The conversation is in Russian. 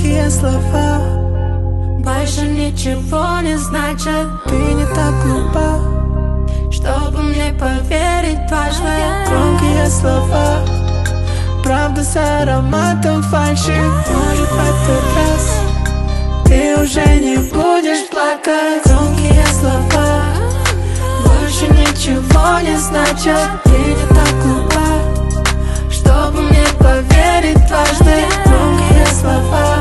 громкие слова больше ничего не значат. Ты не так глупа, чтобы мне поверить дважды. громкие слова, правда с ароматом фальши. Может, в этот раз ты уже не будешь плакать. Громкие слова больше ничего не значат. Ты не так глупа, Чтобы мне поверить дважды. громкие слова,